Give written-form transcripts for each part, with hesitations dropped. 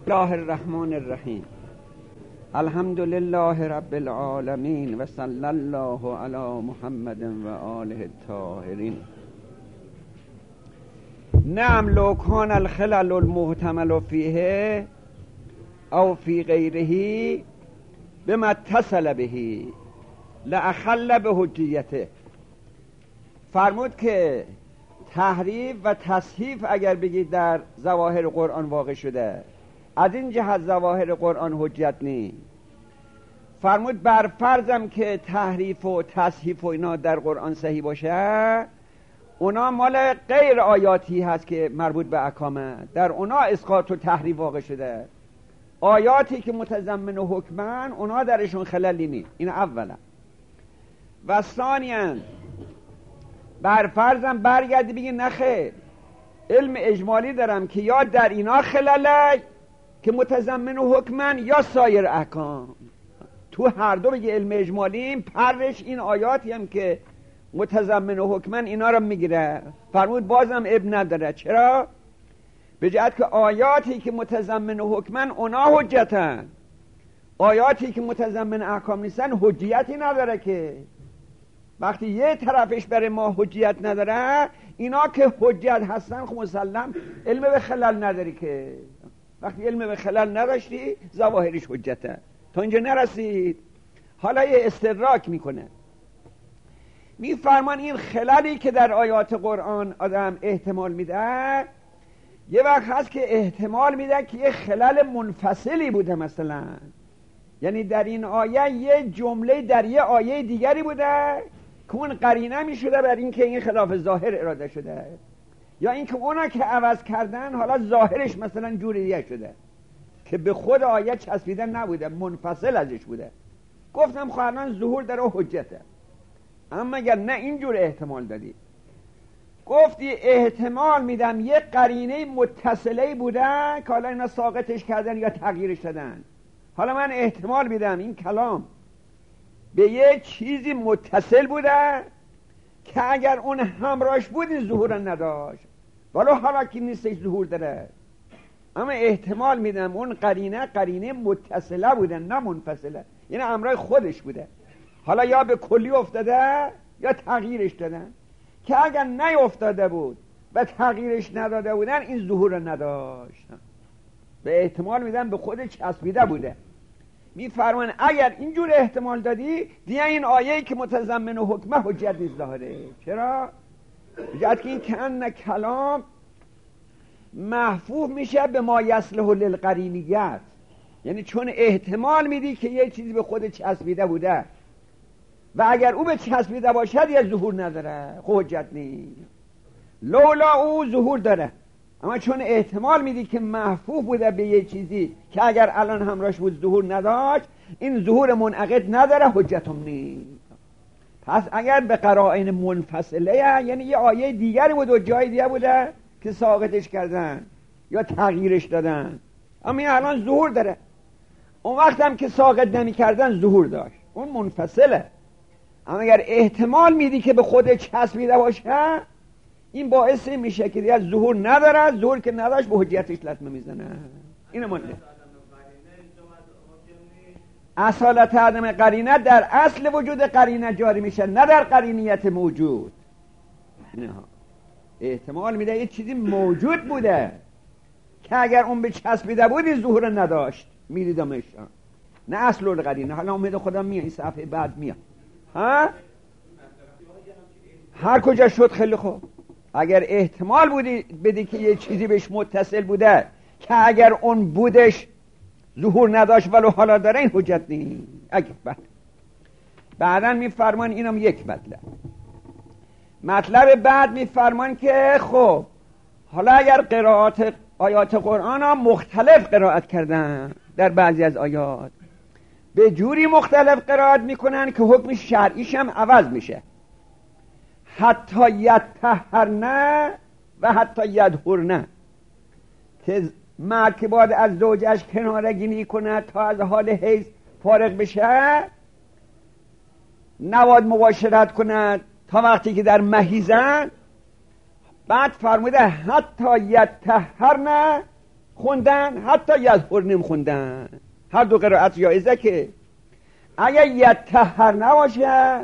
الله الرحمن الرحیم. الحمد لله رب العالمین و صلی الله علی محمد و آله الطاهرین. نعم لو کان الخلل المحتمل فیه او فی غیره بما اتصل به لاخل به حجیته. فرمود که تحریف و تصحیف اگر بگید در ظواهر قرآن واقع شده، از این جهت ظواهر قرآن حجت نیست. فرمود بر فرضم که تحریف و تصحیف و اینا در قرآن صحیح باشه، اونا مال غیر آیاتی هست که مربوط به احکامه، در اونا اسقاط و تحریف واقع شده. آیاتی که متضمن و حکمن اونا درشون خللی نیست. این اولا. و ثانیاً بر فرضم برگردی بگی نخیر، علم اجمالی دارم که یا در اینا خلله که متضمن و حکمن یا سایر احکام. تو هر دو بگی علم اجمالیم، پرش این آیاتی هم که متضمن و حکمن اینا رو میگیره. فرمود بازم اب نداره. چرا؟ به جهت که آیاتی که متضمن و حکمن اونا حجتن، آیاتی که متضمن احکام نیستن حجیتی نداره. که وقتی یه طرفش برای ما حجیت نداره، اینا که حجت هستن خب مسلم علم به خلل نداری. که وقتی علم به خلل نداشتی ظواهرش حجته. تا اینجا نرسید، حالا یه استدراک میکنه. میفرمان این خللی که در آیات قرآن آدم احتمال میده، یه وقت هست که احتمال میده که یه خلل منفصلی بوده. مثلا یعنی در این آیه یه جمله در یه آیه دیگری بوده که اون قرینه میشده بر این که این خلاف ظاهر اراده شده، یا اینکه اونا که عوض کردن حالا ظاهرش مثلا جور دیگه شده که به خود آیه چسبیده نبوده، منفصل ازش بوده. گفتم خواهران ظهور در حجته. اما اگر نه اینجور احتمال دادی، گفتی احتمال میدم یه قرینه متصله بوده که حالا اینا ساقطش کردن یا تغییرش دادن. حالا من احتمال میدم این کلام به یه چیزی متصل بوده که اگر اون همراهش بود این ظهور نداشت، ولو حالا که نیستش ظهور داره. اما احتمال میدم اون قرینه متصله بوده نه منفصله، یعنی همراه خودش بوده. حالا یا به کلی افتاده یا تغییرش دادن، که اگر نیفتاده بود و تغییرش نداده بودن این ظهور نداشت. به احتمال میدم به خود چسبیده بوده. میفرمان اگر اینجور احتمال دادی دیگه این آیه‌ای که متضمن و حکمه حجت نیست ظاهره. چرا؟ بجد که این کأن کلام محفوظ میشه به ما یصلح للقرینیت، یعنی چون احتمال میدی که یه چیزی به خود چسبیده بوده و اگر او به چسبیده باشد یه ظهور نداره، حجت نیست. لولا او ظهور داره، اما چون احتمال میدی که محفوظ بوده به یه چیزی که اگر الان همراهش بود ظهور نداشت، این ظهور منعقد نداره، حجتم نیست. پس اگر به قرائن منفصله، یعنی یه آیه دیگری بود و جای دیگه بوده که ساقطش کردن یا تغییرش دادن، اما این الان ظهور داره. اون وقت هم که ساقط نمی کردن ظهور داشت، اون منفصله. اما اگر احتمال میدی که به خود چسبیده باشه، این باعث میشه که دیگه ظهور نداره، ظهور که نداشت به حجیتش لطمه میزنه. اینه مونده. اصالت عدم قرینه در اصل وجود قرینه جاری میشه، نه در قرینیت موجود. نه، احتمال میده یه چیزی موجود بوده که اگر اون به چسبیده بود این ظهور نداشت، میدیدمش. نه اصل القرینه. حالا امید خدا میاد این صفحه بعد میاد. ها؟ هر کجا شد خیلی خوب. اگر احتمال بودی بدی که یه چیزی بهش متصل بوده که اگر اون بودش ظهور نداشت ولو حالا داره، این حجت نیست. اگه بعدن میفرمان اینم یک مطلب بعد میفرمان که خب حالا اگر قرائات آیات قرآن ها مختلف قرائت کردن، در بعضی از آیات به جوری مختلف قرائت میکنن که حکم شرعیش هم عوض میشه. حتی یطهرن و حتی یطهرن، که مرد که باید از زوجش کنارگیری کنه تا از حال حیض فارغ بشه، نباید مباشرت کنه تا وقتی که در مهیزن. بعد فرموده حتی یطهرن خوندن، حتی یظهرن خوندن. هر دو قرائت جایزه. که اگر یطهر نباشه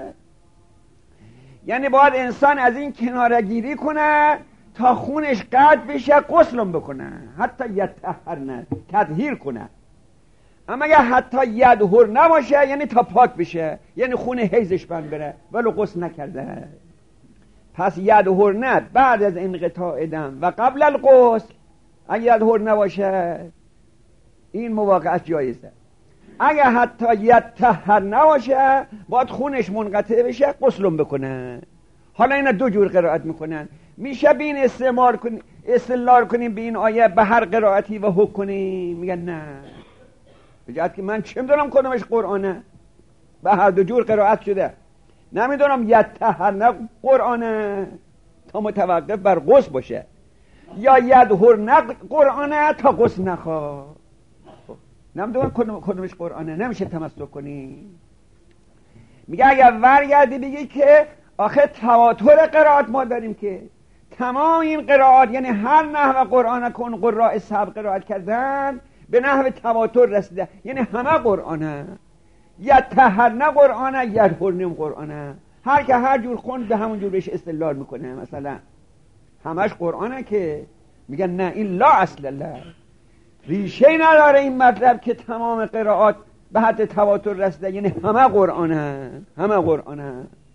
یعنی باید انسان از این کناره گیری کنه تا خونش قطع بشه، غسلم بکنه، حتی یطهر نه تطهیر کنه. اما اگر حتی یدهر نباشه یعنی تا پاک بشه، یعنی خون حیضش بند بره ولو غسل نکرده. پس یدهر نه بعد از انقطاع دم و قبل الغسل. اگر یدهر نباشه این مواقعت جایزه. اگر حتی یطهر نباشه باید خونش منقطع بشه، غسلم بکنه. حالا اینا دو جور قرائت میکنن. میشه بین استدلال کنیم به این آیه به هر قرائتی و حکم کنیم؟ میگن نه، بجهت که من چه میدونم کدومش قرآنه. به هر دو جور قرائت شده. نمیدونم یطهر نه قرآنه تا متوقف بر غسل باشه، یا یدهر نه قرآنه تا غسل نخواه. نمیدونم کدومش قرآنه، نمیشه تمسک کنی. میگه اگر ورگردی بگی که آخه تواتر قرائت ما داریم که تمام این قرائت یعنی هر نحو قرآن کن قراء سبق قرائت کردن به نحو تواتر رسیده، یعنی همه قرآنه. یطهر نه قرآنه، یدهر نه قرآنه. هر که هر جور خوند به همون جور بهش استدلال میکنه. مثلا همش قرآنه که میگن نه این لا اصل الله، ریشه نداره این مطلب که تمام قرائات به حد تواتر رسیده، یعنی همه قرآنه، همه قرآنه.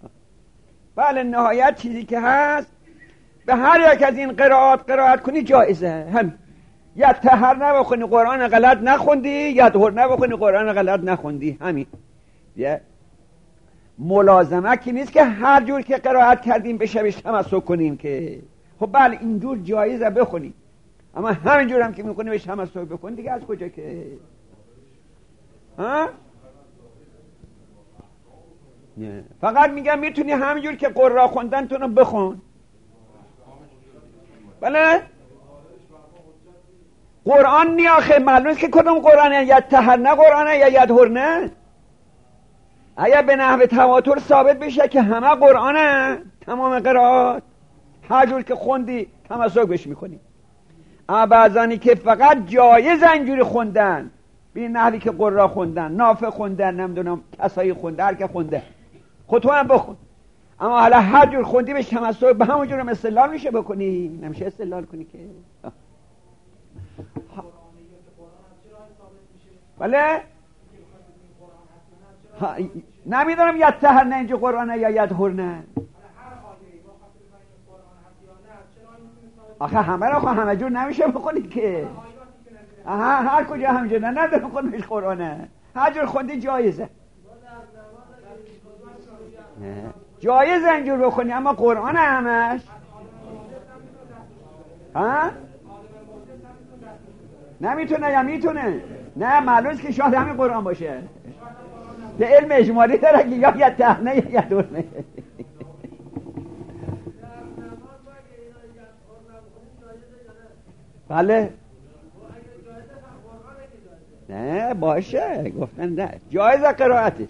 بله نهایت چیزی که هست به هر یک از این قرائت کنی جایزه. هم یطهر نبخونی قرآن غلط نخوندی، یدهر نبخونی قرآن غلط نخوندی. همین یه ملازمه که نیست که هر جور که قرائت کردیم به شبش تمسک کنیم که خب بله اینجور جایزه بخونی، اما همینجور هم که میخونی بهش تمسک بکن دیگه از کجا که ها؟ نه. فقط میگم میتونی همینجور که قرآن خوندن تونو بخون. بله قرآن نی آخه معلومه که کدوم قرآنه، یطهر نه قرآنه یا یدهر نه. اگر به نحو تواتر ثابت بشه که همه قرآنه، تمام قرائات هر جور که خوندی تمسک بهش میکنی. اما بعضانی که فقط جایز اینجوری خوندن به نحوی که قرآن خوندن، نافع خوندن، نمیدونم کسایی خونده، هر که خونده خود تو هم بخون، اما حالا هر جور خوندی بهش تمسک به همون جورم استدلال میشه بکنی؟ نمیشه استدلال کنی که. بله نمیدونم یطهر نه اینجا قرآنه یا یدهر نه. آخه همه را همه جور نمیشه بخونید که. هر کجا همجور نه ندارم خودمش قرآنه، هر جور خوندی جایزه. جایزه اینجور بخونی، اما قرآن همش ها نمیتونه یا میتونه؟ نه معلومه که شاید همین قرآن باشه. به علم اجمالی داره که یا یطهر نه یا یدهر نه. بله نه باشه گفتن نه جایزه قرائتش.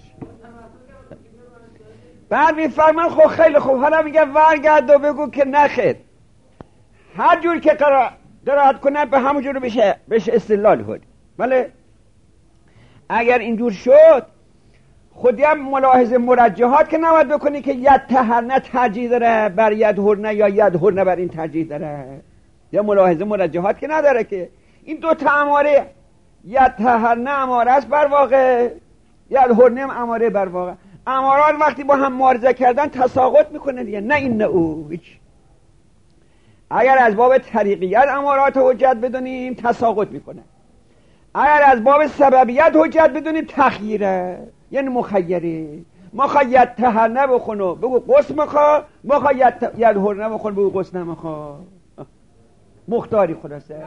بعد میفرمان خب خیلی خوب، حالا میگه ورگرد و بگو که نخیر هر جور که قرائت کنه به همون جور بشه استدلال کنی. بله اگر اینجور شد خودی هم ملاحظه مرجحات که نباید بکنی که یطهر نه ترجیح داره بر یدهر نه یا یدهر نه بر این ترجیح داره، یا ملاحظه مرجحات که نداره که این دو تا اماره یطهر نه اماره است بر واقع، یدهر نه اماره بر واقع. امارات وقتی با هم معارضه کردن تساقط میکنه دیگه، نه این نه او. اگر از باب طریقیت امارات حجت بدونیم تساقط میکنه، اگر از باب سببیت حجت بدونیم تخییره، یعنی مخیری. مخواه یطهر نبخونو بگو غسل مخواه، مخواه یدهر نبخون بگو غسل نمخواه. مختاری خلاصه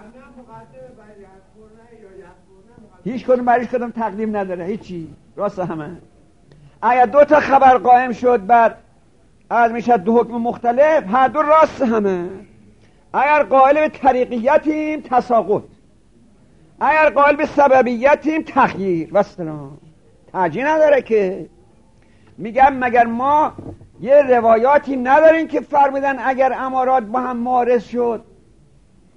هیچ کدوم بریش کدوم تقدیم نداره، هیچی راست همه. اگر دو تا خبر قائم شد بر از میشه دو حکم مختلف، هر دو راست همه. اگر قائل به طریقیتیم تساقط، اگر قائل به سببیتیم تخییر و سلام. ترجیح نداره که. میگم مگر ما یه روایاتی نداریم که فرمودن اگر امارات با هم معارض شد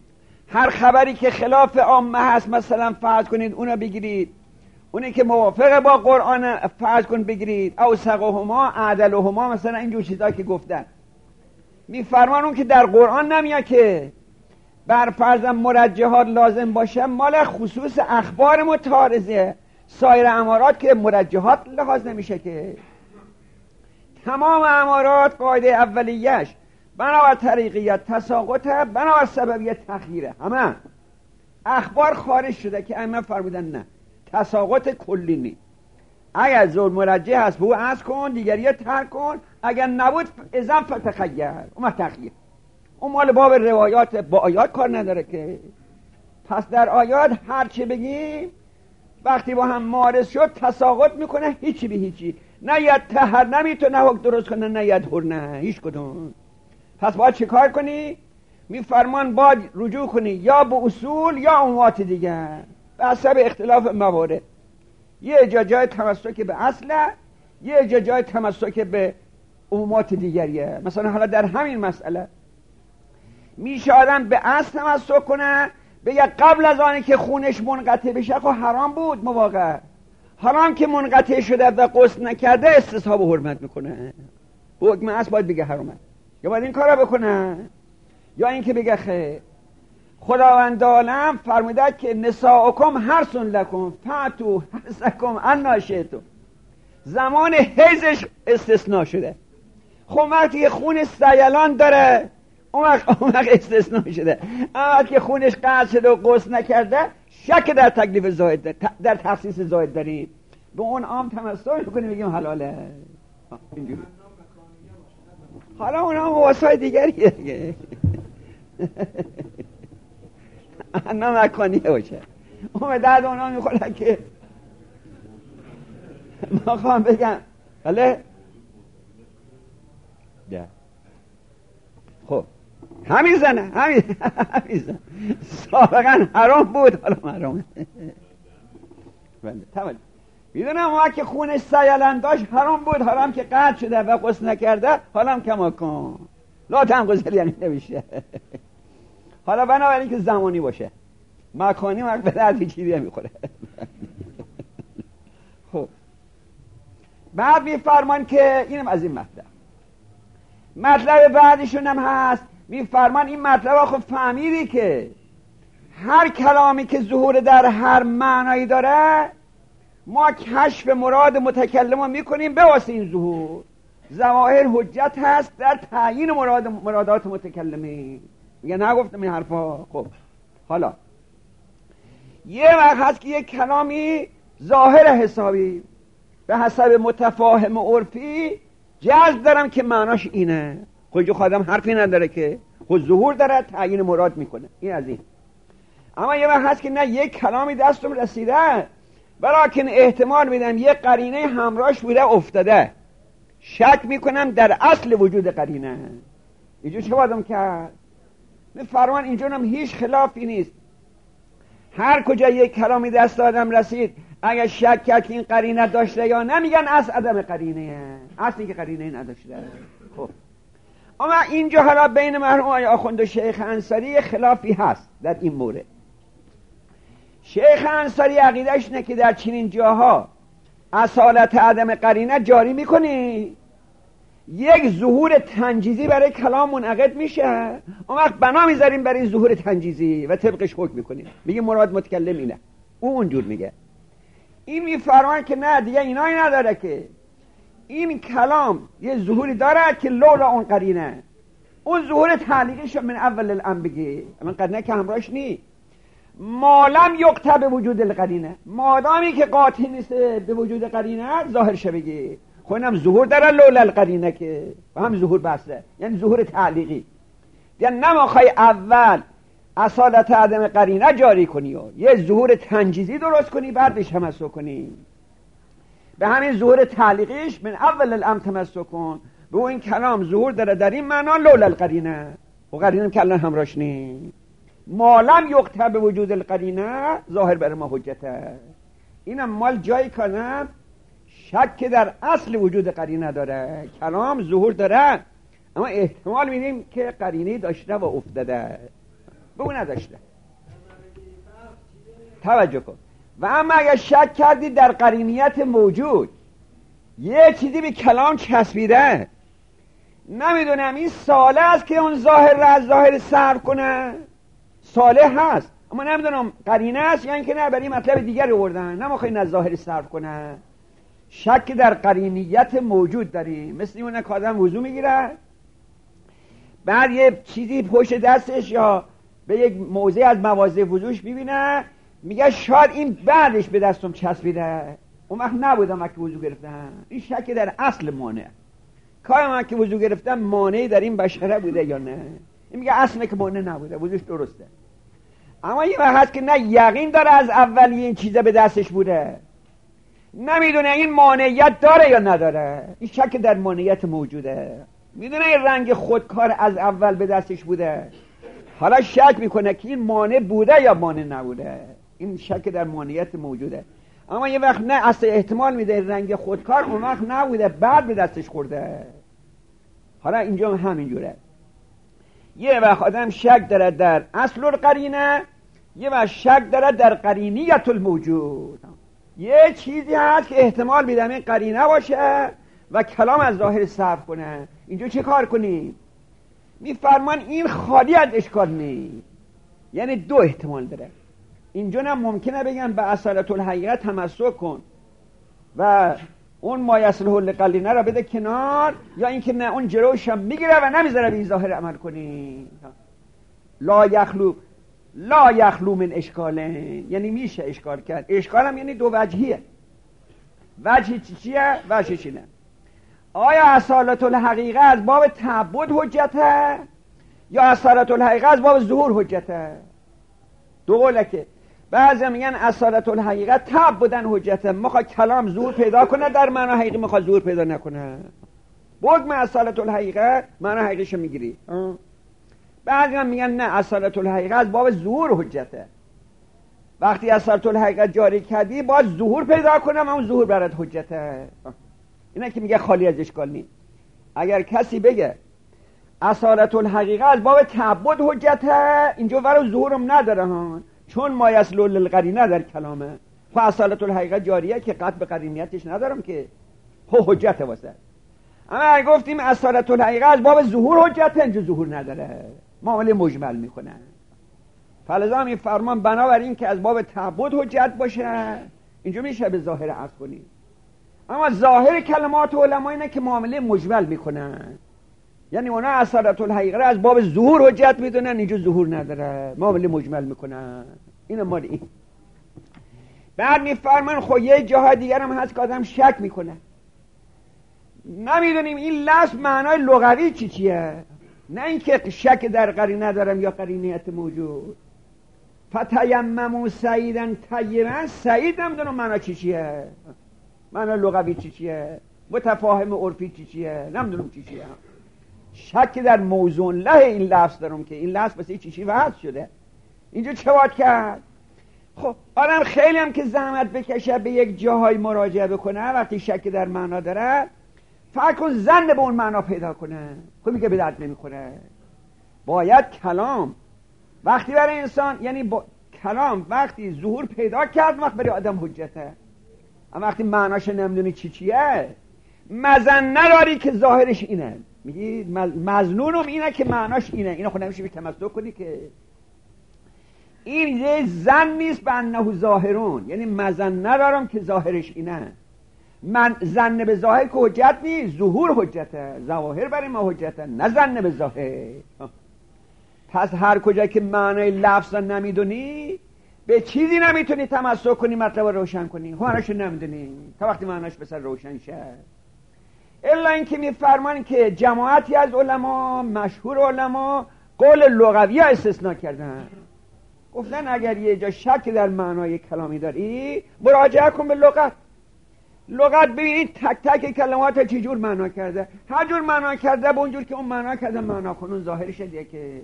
هر خبری که خلاف عامه هست مثلا فرض کنید اونو بگیرید، اونی که موافق با قرآن فرض کن بگیرید، اوثقهما اعدلهما، مثلا اینجور چیزا که گفتن. میفرمان اون که در قرآن نمیاد که بر فرض مرجحات لازم باشه، مال خصوص اخبار متعارضه. سایر امارات که مرجحات لحاظ نمیشه که. تمام امارات قاعده اولیش بنابر طریقیت تساقط، بنابر سببیت تخییره. همه اخبار خارج شده که ائمه فرمودن نه، تساقط کلی نی. اگر زور مرجح هست بو عز کن، دیگری ترک کن، اگر نبود اذن فتخیر، اومد تخییر. اون مال باب روایات، با آیات کار نداره که. پس در آیات هر چی بگیم وقتی با هم مارس شد تساقط میکنه، هیچی به هیچی. نه ید تهر نمیتونه حکم درست کنه، نه ید هر، نه هیچ کدوم. پس باید چه کار کنی؟ میفرمان باید رجوع کنی یا به اصول یا عمومات دیگر به حسب اختلاف موارد. یه جای تمسک به اصله، یه جای تمسک به عمومات دیگریه. مثلا حالا در همین مسئله میشه آدم به اصل تمسک کنه، بگه قبل از آنی که خونش منقطع بشه خب حرام بود مواقع، حرام که منقطع شده و غسل نکرده استصحاب حرمت میکنه، حکم اصل باید بگه حرامه. یا باید این کارا بکنه، یا این که بگه خیر خداوند عالم فرموده که نساؤکم حرث لکم فأتوا حرثکم انا شئتم. زمان حیضش استثناء شده. خب وقتی خون سیلان داره اون وقت استثناء شده. اما وقتی که خونش قطع شده و غسل نکرده شک در تکلیف زائد، در تخصیص زائد داریم، به اون عام تمسک میکنیم بگیم حلاله. اینجوری حالا اونا مواسای دیگریه انا مکانیه باشه، اون به درد اونا میخورن که ما خواهم بگم بله ده. خب همین زنه، همین زن سابقا حرام بود حالا حرامه. بله تمام میدونم ما که خونش سیلن داشت حرام بود، حرام که قطع شده و غسل نکرده حالا هم کما کن لا تنقضل یعنی نمیشه. حالا بنابراین که زمانی باشه، مکانی وقت به درد چیزی میخوره. خب بعد میفرمان که اینم از این مطلب بعدشون هم هست. میفرمان این مطلب خب فهمیدی که هر کلامی که ظهور در هر معنایی داره ما کشف مراد متکلم رو میکنیم به واسه این ظهور. ظواهر حجت هست در تعیین مرادات متکلمین. میگه نگفتم این حرفا. خب حالا یه وقت هست که یک کلامی ظاهر حسابی به حسب متفاهم عرفی جذب دارم که معناش اینه، خود خودم حرفی نداره که خود ظهور داره تعیین مراد میکنه. این از این. اما یه وقت هست که نه یک کلامی دستم رسیده ولیکن احتمال میدم یک قرینه همراهش بوده افتاده، شک میکنم در اصل وجود قرینه. اینجور چه بادم کرد؟ فرمان اینجور هم هیچ خلافی نیست. هر کجا یک کلامی دست آدم رسید اگر شک کرد که این قرینه داشته یا نه میگن اصل عدم قرینه، اصلی که قرینه نداشته. خب اما اینجا حالا بین مرحوم آقای آخوند و شیخ انصاری خلافی هست در این مورد. شیخ انصاری عقیدهش اینه که در چنین جاها اصالت عدم قرینه جاری میکنی، یک ظهور تنجیزی برای کلام منعقد میشه، اون وقت بنا میذاریم برای ظهور تنجیزی و طبقش حکم میکنیم، میگه مراد متکلم اینه. او اونجور میگه. این میفرمان که نه دیگه اینایی نداره، که این کلام یه ظهوری داره که لولا اون قرینه، اون ظهور تعلیقیش من اول الامر بگی، من قرینه که همراهش نی مالم یقطع به وجود القرینه، مادامی که قاطع نیست به وجود قرینه ظاهر شه بگی. خب اینم ظهور داره لولا القرینه که و هم ظهور بسته، یعنی ظهور تعلیقی. یعنی نماخوای اول اصالت عدم قرینه جاری کنی و یه ظهور تنجیزی درست کنی بعد بهش تمسک کنی. به همین ظهور تعلیقیش من اول الامر تمسک کن، به این کلام ظهور داره در این معنا لولا القرینه، و قرینه که الان همراهش نی مالم یقطع به وجود القرینه ظاهر بر ما حجته. اینم مال جایی کنم شک در اصل وجود قرینه داره، کلام ظهور داره اما احتمال میدیم که قرینه داشته و افتاده به اون نداشته. توجه کن. و اما اگر شک کردی در قرینیت موجود، یه چیزی به کلام چسبیده، نمیدونم این صالح است که اون ظاهر را از ظاهر صرف کنه، صالح هست اما نمیدونم قرینه است یا اینکه نه برای مطلب دیگر آوردن، نمیخواین از ظاهر صرف کنه. شک در قرینیت موجود داریم، مثل اون که آدم وضو میگیره بعد یه چیزی پشت دستش یا به یک موضع از مواضع وضوش ببینه، میگه شاید این بعدش به دستم چسبیده، اون وقت نبودم من که وضو گرفتم. این شک در اصل مانع، کار من که وضو گرفتم مانعی در این بشره بوده یا نه. این میگه اصلا که مانع نبوده، وضوش درسته. اما یه وقت هست که نه یقین داره از اولی این چیزه به دستش بوده، نمیدونه این مانعیت داره یا نداره. این شک در مانعیت موجوده. میدونه این رنگ خودکار از اول به دستش بوده، حالا شک میکنه که این مانع بوده یا مانع نبوده. این شک در مانعیت موجوده. اما یه وقت نه، اصلا احتمال میده رنگ خودکار اون وقت نبوده، بعد به دستش خورده. حالا اینجا همینجوره. یه وقت آدم شک داره در اصل القرینه، یه وقت شک داره در قرینیت الموجود. یه چیزی هست که احتمال میده این قرینه باشه و کلام از ظاهر صرف کنه. اینجا چه کار کنیم؟ میفرمان این خالی از اشکال نیست، یعنی دو احتمال داره. اینجا نه ممکنه بگن به اصالت الحقیقت تمسک کن و اون مایصله لقرینه را بده کنار، یا اینکه نه اون جلوش هم میگیره و نمیذاره به این ظاهر عمل کنی. لا یخلو من اشکالین، یعنی میشه اشکال کرد. اشکال هم یعنی دو وجهیه. وجهی چیه؟ وجهش اینه آیا اصالت الحقیقه از باب تعبد حجته یا اصالت الحقیقه از باب ظهور حجته؟ دو قوله که بعضی میگن اصالت الحقیقه تعبدن حجته، میخواد کلام ظهور پیدا کنه در معنی حقیقی، میخواد ظهور پیدا نکنه. بگم اصالت الحقیقه معنی حقیقیشو میگیری. بعضی هم میگن نه، اصالت الحقیقه از باب ظهور حجته. وقتی اصالت الحقیقه جاری کردی باید ظهور پیدا کنم، اون ظهور برات حجته. اینه که میگه خالی از اشکال نیست. اگر کسی بگه اصالت الحقیقه از باب تعبد حجته، اینجا ورا ظهورم نداره ها، چون مایصله للقرینه در کلامه. خب اصالت الحقیقه جاریه که قطع به قرینیتش ندارم که، حجته واسه. اما اگه گفتیم اصالت الحقیقه از باب ظهور حجته، اینجا ظهور نداره، معامله مجمل میکنه. فلذا این فرمان بنابراین که از باب تعبد حجت باشه، اینجا میشه به ظاهر عرض کنیم. اما ظاهر کلمات علما اینه که معامله مجمل میکنن، یعنی اونا اصالت الحقیقه از باب ظهور حجت میدونن، اینجا ظهور نداره، معامله مجمل میکنن. این مال این. بعد میفرمان خب یه جاهای دیگر هم هست که آدم شک میکنه، نمیدونیم این لفظ معنای لغوی چیه، نه اینکه شک در قرینه دارم یا قرینیت موجود. فتیمموا سعیدا طیبا، سعید نمیدونم معنی چیه، معنی لغوی چیه، متفاهم عرفی چیه، نمیدونم چیه. شک در موضوع له این لفظ دارم که این لفظ بس چی وضع شده. اینجا چه باید کرد؟ خب آدم خیلی هم که زحمت بکشه به یک جاهای مراجعه بکنه، وقتی شک در معنا داره فکر کن زن به اون معنا پیدا کنه، خب میگه به درد نمیخوره. باید کلام وقتی برای انسان، یعنی کلام وقتی ظهور پیدا کرد وقت برای آدم حجته. اما وقتی معناش نمیدونی چیه، مزن نداری که ظاهرش اینه، میگی مظنونم اینه که معناش اینه، اینو خود نمیشه به تمسک کنی که این یه زن نیست به انه ظاهرون، یعنی مزن ندارم که ظاهرش اینه. من زن به ظاهر که حجت نیست، ظهور حجته. ظواهر برای ما حجته، نه زن به ظاهر. پس هر کجا که معنای لفظ نمیدونی به چیزی نمیتونی تمسک کنی، مطلب روشن کنی. معناش نمیدونی تا وقتی معناش بسر روشن شه. الا اینکه میفرمان که جماعتی از علما، مشهور علما، قول لغوی ها استثناء کردن، گفتن اگر یه جا شک در معنای کلامی داری مراجعه کن به لغت. لغت ببینید تک تک کلمات چه جور معنا کرده، هر جور معنا کرده به اونجور که اون معنا کرده معنا کن، اون ظاهرش دیگه که.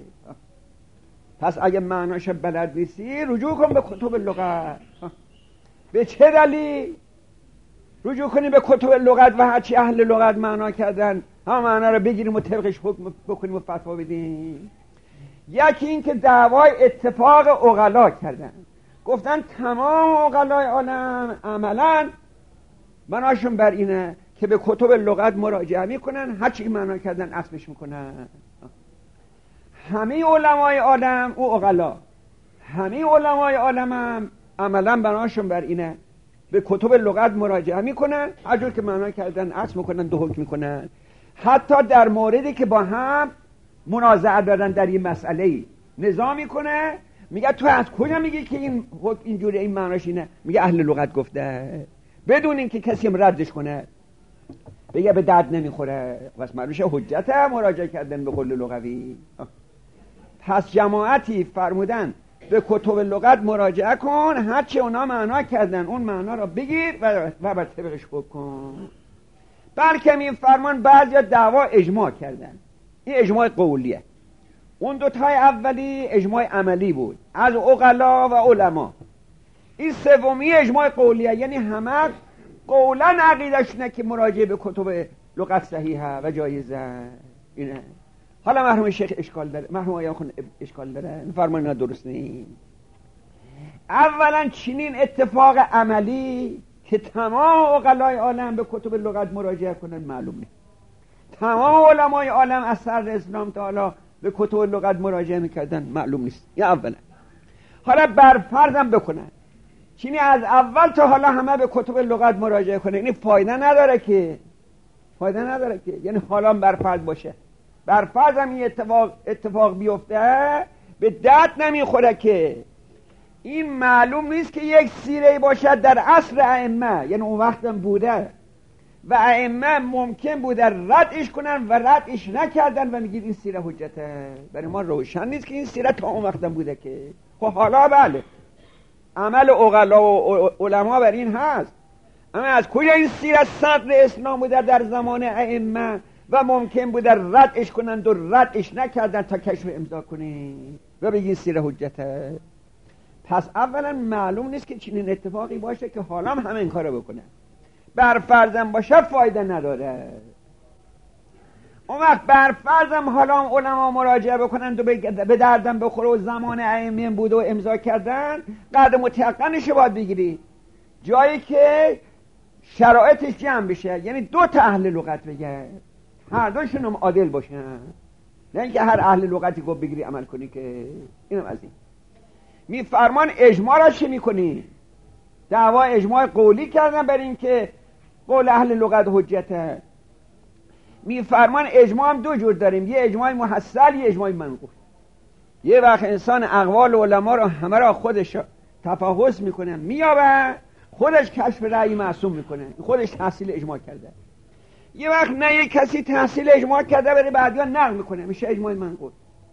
پس اگه معناش بلد نیستی رجوع کن به کتب لغت. به چه دلیل رجوع کنی به کتب لغت و هرچی اهل لغت معنا کردن هم معنا رو بگیریم و طبقش حکم بکنیم و فتوا بدیم؟ یکی این که دعوای اتفاق عقلا کردن، گفتن تمام عقلای عالم عملا بناشون بر اینه که به کتب لغت مراجعه میکنن، هر چی معنا کردن اصلش میکنن. همه علمای عالم او عقلا، همه علمای عالم هم عملا بناشون بر اینه به کتب لغت مراجعه میکنن، هر جور که معنا کردن اصل میکنن، دو حکم میکنن. حتی در موردی که با هم منازعه دارن در این مسئله نظام میکنه، میگه تو از کجا میگی که این اینجوری این معناش اینه؟ میگه اهل لغت گفته، بدون اینکه کسی هم ردش کنه، بگه به درد نمیخوره. بس معلومه حجت مراجعه کردن به قول لغوی. پس جماعتی فرمودن به کتب لغت مراجعه کن، هرچی اونا معنا کردن اون معنا را بگیر و بر طبقش بکن. بلکه این فرمان بعضی دعوا اجماع کردن، این اجماع قولیه. اون دوتای اولی اجماع عملی بود از عقلا و علما. این سومی اجماع قولیه، یعنی همه قولا عقیده‌شونه که مراجعه به کتب لغت صحیحه و جایزه. اینه. حالا مرحوم شیخ اشکال داره، مرحوم آیان خون اشکال داره، فرمان درست نیست. اولا چنین اتفاق عملی که تمام عقلای عالم به کتب لغت مراجعه کنن معلوم نیست. تمام علمای عالم از سر اسلام تا حالا به کتب لغت مراجعه میکردن معلوم نیست. یا اولا. حالا بر فرضم بکنن چینی از اول تا حالا همه به کتب لغت مراجعه کنه، این فایده نداره که، فایده نداره که، یعنی حالا بر فرض باشه، بر فرض هم این اتفاق بیفته، به درد نمیخوره که این معلوم نیست که یک سیره باشد در عصر ائمه، یعنی اون وقت هم بوده و ائمه ممکن بوده ردش کنن و ردش نکردن و میگید این سیره حجته. برای ما روشن نیست که این سیره تا اون وقت هم بوده که. خب حالا بله عمل عقلا و علما بر این هست، اما از کجا این سیره صدر اسلام بوده در زمان ائمه و ممکن بوده ردش کنند و ردش نکردن تا کشف امضا کنید و بگید سیره حجته؟ پس اولا معلوم نیست که چنین اتفاقی باشه که حالا هم این کارو بکنه. بر فرضم باشه فایده نداره. اون وقت بر فرضم حالا علما مراجعه بکنند و به دردم بخوره و زمان ائمه بوده و امضا کردن، قدر متيقنش باید بگیری، جایی که شرایطش جمع بشه، یعنی دو تا اهل لغت بگه، هر دوشون هم عادل باشن، نه اینکه هر اهل لغتی گفت بگیری عمل کنی. که اینم از این می فرمان اجماع را چی میکنی؟ دعوا اجماع قولی کردن بر این که قول اهل لغت حجته. می فرمان اجماع هم دو جور داریم، یه اجماع محصل، یه اجماع منقول. یه وقت انسان اقوال علما رو همه را خودش تفحص میکنه، میابه خودش کشف رأی معصوم میکنه، خودش تحصیل اجماع کرده. یه وقت نه یک کسی تحصیل اجماع کرده برای بعدیا نقل میکنه، میشه اجماع منقول.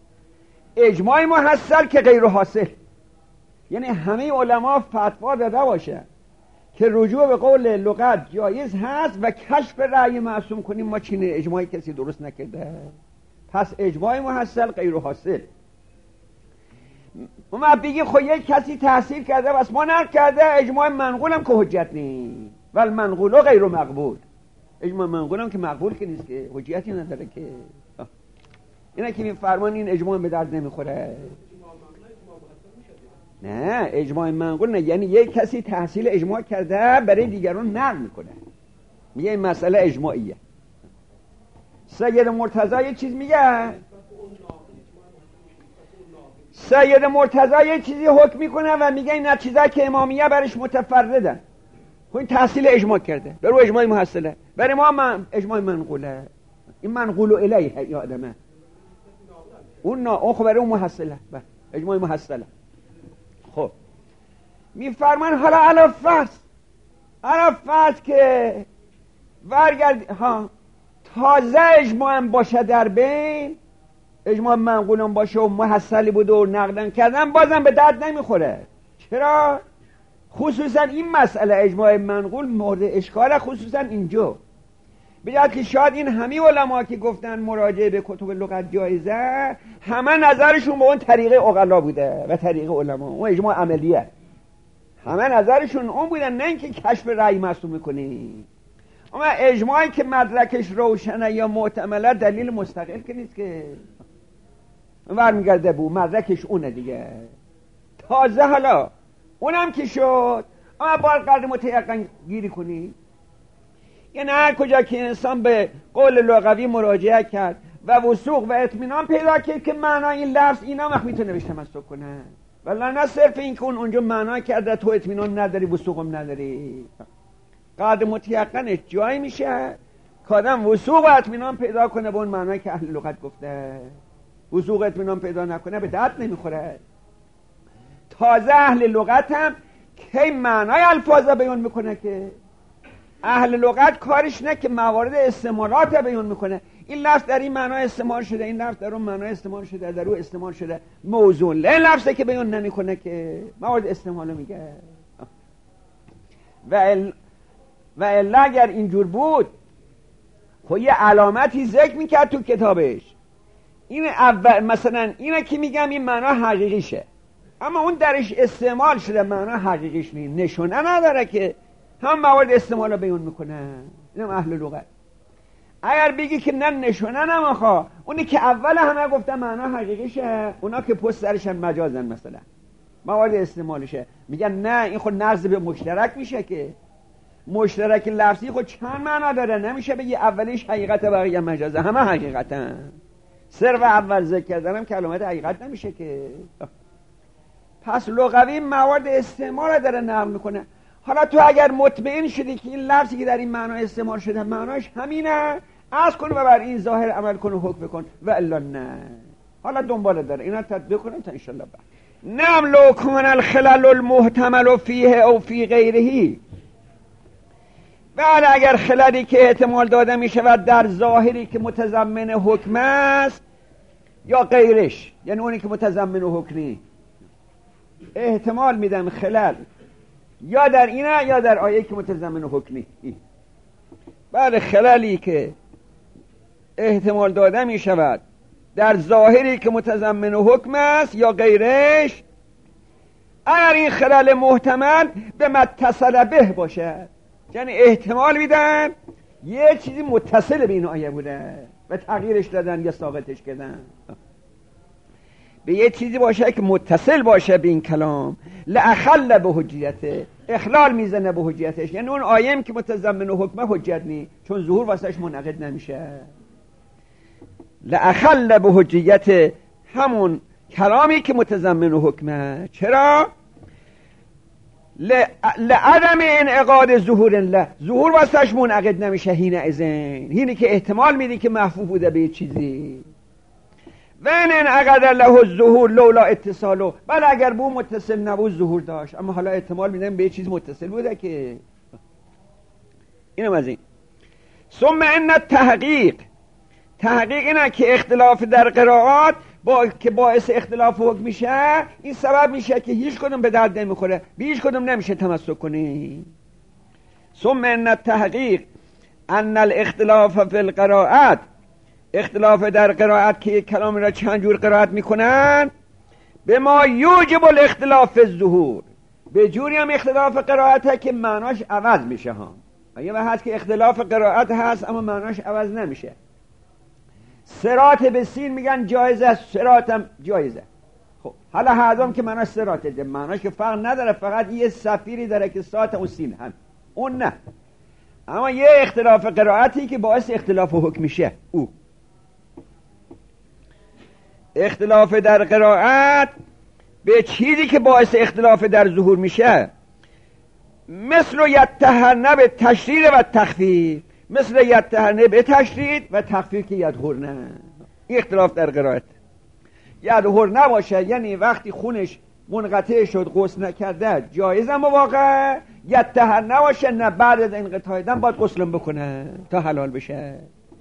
اجماع محصل که غیر حاصل، یعنی همه علما فتوا داده باشه که رجوع به قول لغت جایز هست و کشف رأی معصوم کنیم، ما چین اجماعی کسی درست نکرده، پس اجماع محصل غیر حاصل. ما بگی خب یک کسی تحصیل کرده بس ما نقل کرده، اجماع منقول هم که حجت نیست، ول منقول غیر مقبول. اجماع منقول هم که مقبول که نیست، که حجتی نداره که. اینه که این فرمان این اجماع به درد نمیخوره. نه اجماع منقول نه، یعنی یک کسی تحصیل اجماع کرده برای دیگران نقل میکنه، میگه این مسئله اجماعیه. سید مرتضی یه چیز میگه، سید مرتضی یه چیزی حکم میکنه و میگه این چیزا که امامیه برش متفردن، خب این تحصیل اجماع کرده، برو اجماع محصله، برای ما اجماع منقوله، این منقول الیه یا آدمه، اون خب برای اون محصله، اجماع محصله. خب میفرمان حالا علا فرض که ورگرد تازه اجماع باشه در بین، اجماع منقولم باشه و محصلی بوده و نقدن کردن، بازم به درد نمیخوره. چرا؟ خصوصا این مسئله اجماع منقول مورد اشکال، خصوصا اینجا بجد که شاید این همه علما که گفتن مراجعه به کتب لغت جایزه، همه نظرشون به اون طریقه عقلا بوده و طریقه علما، اون اجماع عملیه، همه نظرشون اون بودن، نه اینکه کشف رأی معصوم میکنی. اما اجماعی که مدرکش روشنه یا معتمله دلیل مستقل که نیست که برمیگرده بو مدرکش اونه دیگه. تازه حالا اونم که شد، اما باید قدر متیقن گیری کنی. یعنی هر کجا که انسان به قول لغوی مراجعه کرد و وثوق و اطمینان پیدا کرد که معنای این لفظ اینا وقت میتونه بهش تمسک کنه، ولی نه صرف این که اونجا معنا کرده تو اطمینان نداری وثوقم نداری. قدر متیقنش جایی میشه که آدم وثوق و اطمینان پیدا کنه به اون معنایی که اهل لغت گفته. وثوق و اطمینان پیدا نکنه به درد نمیخوره. تازه اهل لغت هم کی معنای الفاظ بیان میکنه که اهل لغت کارش نه که موارد استعمالات بیان میکنه. این لفظ در این معنا استعمال شده، این لفظ در اون معنا استعمال شده، در اون استعمال شده، موضوع این لفظه که بیان نمیکنه که موارد استعمالو میگه. و الا اگر اینجور بود خب یه علامتی ذکر میکرد تو کتابش. این اول مثلا اینه که میگم این معنا حقیقیشه، اما اون درش استعمال شده معنا حقیقیش نیست، نشونه نداره که هم موارد استعمال رو بیان میکنه. اینم اهل لغت. اگر بگی که نه نشونه نمیخواه، اونی که اول همه گفتن معنا حقیقیشه، اونا که پشت سرشن مجازن مثلا موارد استعمالشه، میگن نه این خود نقض به مشترک میشه که مشترک لفظی خود چند معنا داره، نمیشه بگی اولیش حقیقت بقیه مجازه، همه حقیقتن. صرف اول ذکر کردنم کلمات حقیقت نمیشه که. پس لغوی موارد استعمال داره نقل میکنه. حالا تو اگر مطمئن شدی که این لفظی که در این معنا استعمال شده معناش همینه، از کن و بر این ظاهر عمل کن و حکم بکن، و الا نه. حالا دنباله داره اینا تطبیق کنم تا انشالله بعد. نعم لو کن الخلل المحتمل فیه او فی غیره. بله اگر خللی که احتمال داده می شود در ظاهری که متضمن حکم است یا غیرش، یعنی اونی که متضمن حکمی، احتمال میدم خلل یا در اینه یا در آیه که متضمن حکمی. بله خللی که احتمال داده می شود در ظاهری که متضمن حکم است یا غیرش، اگر این خلل محتمل به متصل به باشه، یعنی احتمال میدن یه چیزی متصل به این آیه بوده و تغییرش دادن یا ساقطش کردن، به یه چیزی باشه که متصل باشه به این کلام، لاخل به حجیته، اخلال میزنه به حجیتش، یعنی اون آیه که متضمن حکمه حجت نی، چون ظهور واسش منعقد نمیشه. لاخل به حجیت همون کلامی که متضمن حکمه. چرا؟ لعدم انعقاد ظهور الله، ظهور واسش منعقد نمیشه. هینه که احتمال میدی که محفوظ بوده به چیزی. و این انعقد له الظهور لولا اتصالو، بله اگر بو متصل نبود ظهور داشت، اما حالا احتمال میدن به چیز متصل بوده که. اینم از این. ثم ان تحقیق اینه که اختلاف در قرائات که باعث اختلاف حکم میشه، این سبب میشه که هیچ کدوم به درد نمیخوره، به هیچ کدوم نمیشه تمسک کنی. ثم ان تحقیق ان الاختلاف فی القراءات، اختلاف در قرائت که کلام را چند جور قرائت میکنن، به ما یوجب الاختلاف الظهور، به جوری هم اختلاف قرائت که معناش عوض میشه ها. یه هست که اختلاف قرائت هست اما معناش عوض نمیشه. صراط به سین میگن جایزه، صراط هم جایزه. خب حالا هردم که معناش صراطه، معناش که فرق نداره، فقط یه صفیری داره که ساعت اون سین هم اون نه. اما یه اختلاف قرائتی که باعث اختلاف حکم میشه، او اختلاف در قرائت به چیزی که باعث اختلاف در ظهور میشه، مثل یتهنه به تشدید و تخفیف، مثل یتهنه به تشدید و تخفیف که یدهرنه. این اختلاف در قرائت. یدهرنه باشه یعنی وقتی خونش منقطع شد غسل نکرده جایزه مواقع، یتهنه باشه نه بعد از انقطاع دم باید غسل بکنه تا حلال بشه.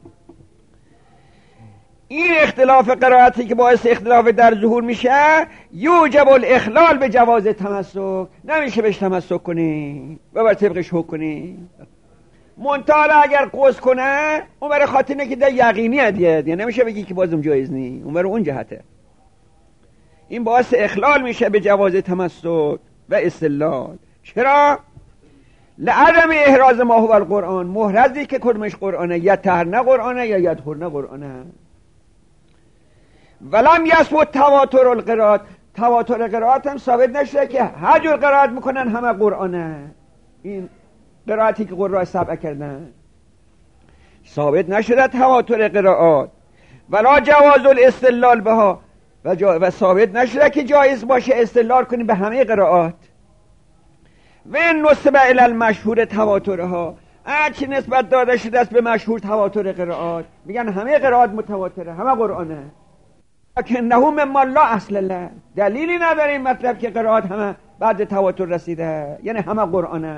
این اختلاف قرائتی که باعث اختلاف در ظهور میشه، یوجب الاخلال به جواز تمسک، نمیشه بهش تمسک کنی و بر طبقش حکم کنی. منتها اگر قصد کنه اون برای خاطر اینه که در یقینی دیگه، یعنی نمیشه بگی که بازم جایز نی، اون برای اون جهته. این باعث اخلال میشه به جواز تمسک و استدلال. چرا؟ لعدم احراز ما هو القرآن، محرزی که کدومش قرآنه، یا تهرنه قرآنه یا یدهرنه قرآنه. ولم یثبت تواتر القرائات، تواتر قرائت هم ثابت نشده که هر جور قرائت میکنن همه قرآنه. این قرائتی که قرآن سبع کردن ثابت نشده تواتر قرائات، ولا جواز الاستدلال بها و ثابت نشده که جایز باشه استدلال کنیم به همه قرائات. و نسبه الی المشهور تواترها، چی نسبت داده شده است به مشهور تواتر قرائات، میگن همه قرائات متواتره، همه قرآنه. لکنه مما لا اصل له، دلیلی نداره این مطلب که قرائات همه بعد تواتر رسیده، یعنی همه قرآنه.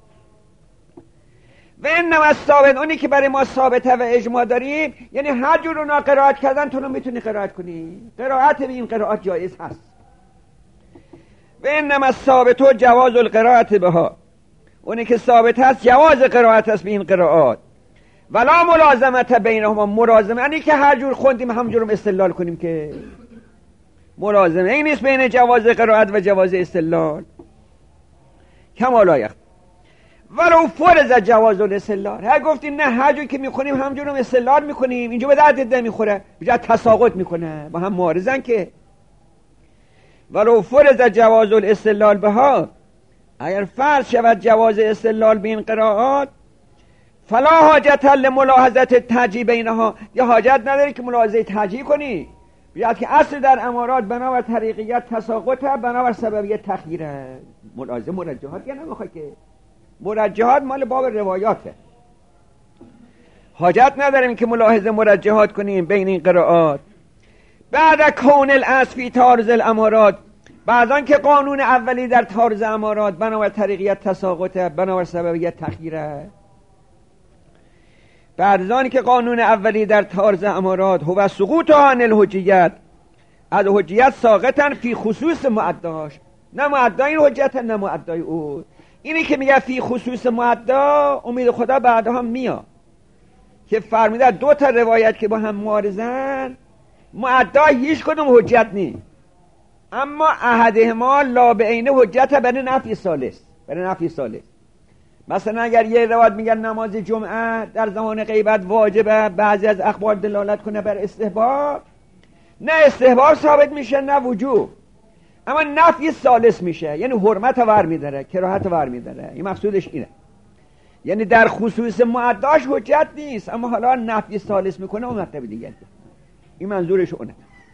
و انما الثابت، اونی که برای ما ثابته و اجماع داریم، یعنی هر جور اونا قرائت کردن تو میتونی قرائت کنی، قرائت به این قرائت جایز هست. و انما الثابت جواز القراءت بها، اونی که ثابت هست جواز قرائت است به این قرائات. ولا ملازمت بینهما، ملازمه یعنی که هر جور خوندیم همجور استدلال کنیم، که ملازمه این نیست بین جواز قرائت و جواز استدلال. کما لا یخفی ولو فرض جواز الاستدلال، هر گفتیم نه هر جور که میخونیم همجور استدلال میکنیم، اینجا به درد نمیخوره، بجا تساقط میکنه، با هم معارضن. که ولو فرض جواز الاستدلال بها، اگر فرض شود جواز استدلال به این قرائات، فلا حاجت لملاحظت ترجیح بینها، یا حاجت نداری که ملاحظه ترجیح کنی، بیاد که اصل در امارات بنابر طریقیت تساقطه، بنابر سببیت تخییره. ملاحظه مرجحات یا نمیخوای که مرجحات مال باب روایاته، حاجت نداریم که ملاحظه مرجحات کنیم بین این قرائات. بعد کون الاصل فی تعارض الامارات، بعدان که قانون اولی در تعارض امارات بنابر طریقیت تساقطه، بنابر سببیت تخییره. بعدان که قانون اولی در تعارض امارات هو سقوط عن الحجیت، از حجیت ساقطن فی خصوص معداش، نه معدای این حجت نه معدای او. اینی که میگه فی خصوص معدا، امید خدا بعدها میاد که فرمیده دو تا روایت که با هم معارضن، معدا هیچ کدوم حجت نیست، اما احدهما لا به عین حجت برای نفی ثالث، برای نفی ثالث. مثلا اگر یه روایت میگن نماز جمعه در زمان غیبت واجبه، بعضی از اخبار دلالت کنه بر استحباب، نه استحباب ثابت میشه نه وجوب، اما نفی ثالث میشه، یعنی حرمت ور میداره، کراهت ور میداره. این مقصودش اینه، یعنی در خصوص معداش حجت نیست، اما حالا نفی ثالث میکنه اون مطلب دیگه. این منظورش اونه.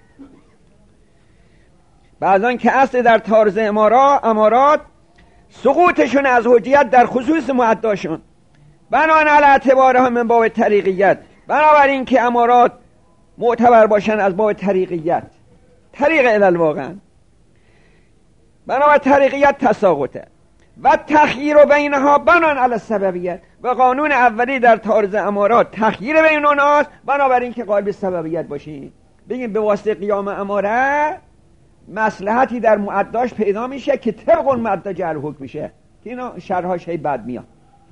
بعضان که اصل در تعارض امارات سقوطشون از حجیت در خصوص معداشون، بنابراین علی اعتبارها من باب طریقیت، بنابراین که امارات معتبر باشن از باب طریقیت، طریق الالواقع، بنابراین طریقیت تساقطه. و تخییر بینها بنان علی السببیت، و قانون اولی در تعارض امارات تخییر بین اوناست، بنابراین که قائل به سببیت باشین. بگیم به واسطه قیام اماره مصلحتی در معداش پیدا میشه که طبق اون معدا جعل حکم میشه، که اینا شرحاش هی بعد میاد.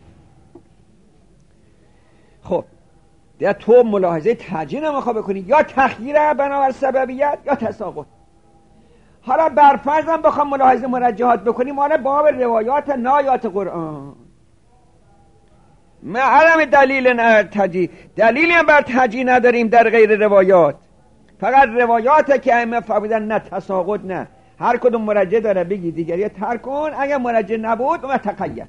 خب در تو ملاحظه ترجیح نمیخواه بکنی، یا تخییره بنابر سببیت یا تساقط. حالا برفرضم بخوام ملاحظه مرجحات بکنیم، حالا باب روایات نایات قرآن معلم دلیل ترجیح، دلیلی هم بر ترجیح نداریم در غیر روایات، فقط روایات که ائمه فرمودن نه تساقط نه، هر کدوم مرجح داره بگی دیگری ترک کن، اگر مرجح نبود و تقید.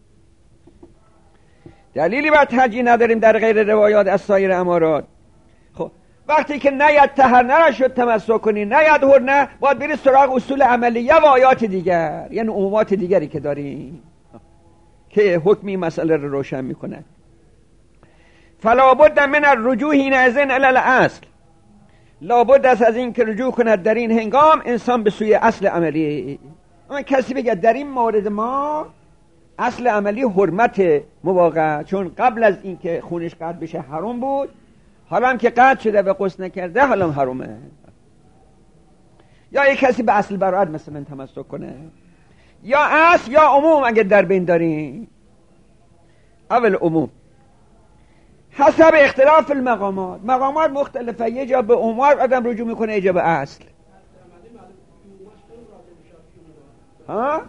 دلیلی بر ترجیح نداریم در غیر روایات از سایر امارات. خب وقتی که نیت طهر نشد تمسک کنی، نیت هر نه، باید بری سراغ اصول عملیه و آیات دیگر، یعنی عمومات دیگری که داریم که حکمی مسئله رو روشن میکنه. فلا بد من الرجوع حینئذ الی الاصل، لابد است از این که رجوع کند در این هنگام انسان به سوی اصل عملی. اما کسی بگه در این مورد ما اصل عملی حرمت مواقع، چون قبل از این که خونش قطع بشه حرام بود، حالا هم که قطع شده و غسل نکرده حالا هم حرامه. یا یک کسی به اصل براءت مثلا تمسک کنه، یا اصل یا عموم اگه در بین داریم. اول عموم حسب اختلاف المقامات، مقامات مختلفه، یه جا به عموم آدم رجوع میکنه، یه جا به اصل. ها؟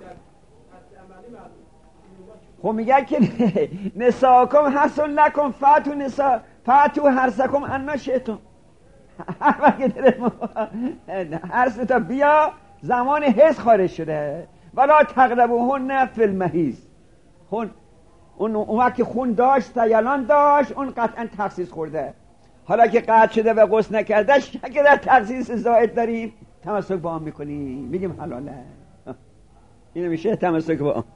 خب میگه که نساکم حسن لکم فاتو حرسکم انا شئتم، هر تا بیا زمان حیض خارج شده. ولا تقربوهن فی المحیض. اون که خون داشت، سیلان داشت، اون قطعا تخصیص خورده. حالا که قطع شده و غسل نکرده، شک در تخصیص زائد داریم، تمسک با آن میکنیم، میگیم حلاله. اینو میشه تمسک با آن.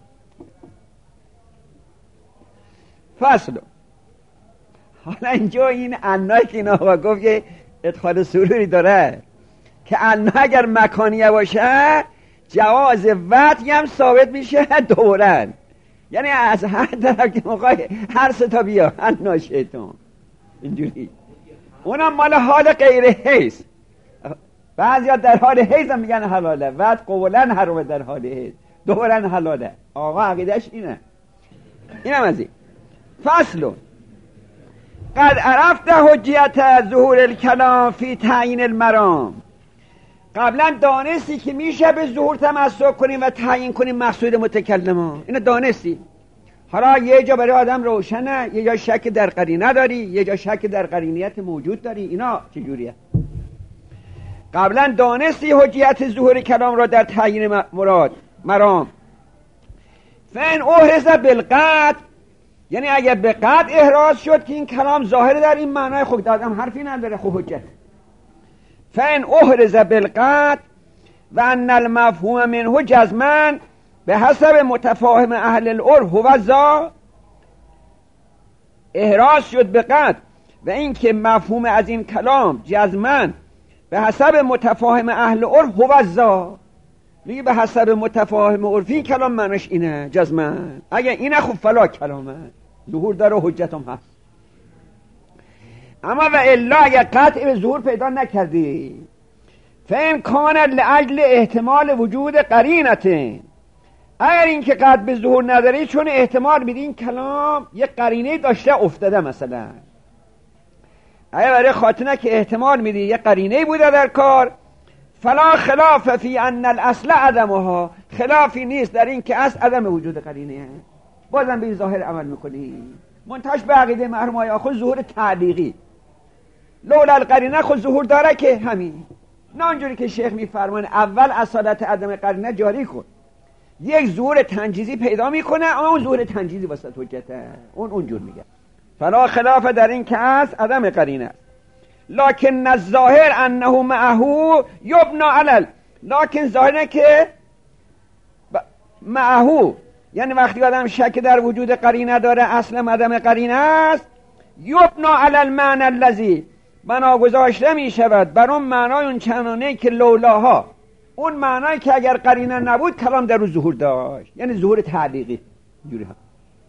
فصل. حالا اینجا این انایی که این آقا گفت که ادخال سروری داره که انا اگر مکانیه باشه جواز وطی هم ثابت میشه دورن، یعنی از هر طرف که موقع هر ستا بیا انا شیطان اینجوری. اونم مال حال غیر حیض. بعضیا در حال حیض هم میگن حلاله، وط قولا حرامه در حال حیض، دورن حلاله. آقا عقیدش اینه. اینم از این. فصل. قد عرفت حجیت ظهور الکلام فی تعیین المرام. قبلا دانستی که میشه به ظهور تمسک کنیم و تعیین کنیم مقصود متکلمان. اینو دانستی. حالا یه جا برای آدم روشنه، یه جا شک در قرینه داری، یه جا شک در قرینیت موجود داری. اینا چجوریه؟ قبلا دانستی حجیت ظهور کلام را در تعیین مرام. فین احرز بالقطع، یعنی اگر به قطع احراز شد که این کلام ظاهر در این معنای، خود آدم حرفی نداره، خب حجت. فین احرز بالقطع و ان المفهوم منه جزما به حسب متفاهم اهل العرف هو ذا. احراز شد به قطع و این که مفهوم از این کلام جزما به حسب متفاهم اهل عرف هو ذا. میگه به حسب متفاهم عرفی کلام معنیش اینه جزما. اگه اینه خب فلا کلامه، ظهور داره و حجت هم هست. اما و الا اگه قطع به ظهور پیدا نکردی، فین کان لاجل احتمال وجود قرینته، اگر این که قطع به ظهور نداری چون احتمال میدی این کلام یک قرینه داشته افتاده، مثلا اگر برای خاطره که احتمال میدی یک قرینه بوده در کار، فلا خلاف فی ان الاصل عدمها، خلافی نیست در این که اصل عدم وجود قرینه، بازم به این ظاهر عمل میکنی. منتش به عقیده مرحوم آقای خود ظهور تعلیقی، لولا القرینه خود ظهور داره که همین. نه اونجوری که شیخ میفرمان اول اصالت عدم قرینه جاری کن، یک ظهور تنجیزی پیدا میکنه، اما اون ظهور تنجیزی واسه حجته، اونجور میگه. فلا خلاف در این که اصل عدم قرینه است. لکن الظاهر انه معه یبنا علل، لکن ظاهره که معه، یعنی وقتی آدم شک در وجود قرینه داره، اصل عدم قرینه است، یبنا علی المعنى الذی، بنا گذاشته می شود بر اون معنای اون چنانه که لولاها، اون معنایی که اگر قرینه نبود کلام در رو ظهور داشت، یعنی ظهور تعلیقی جوری ها.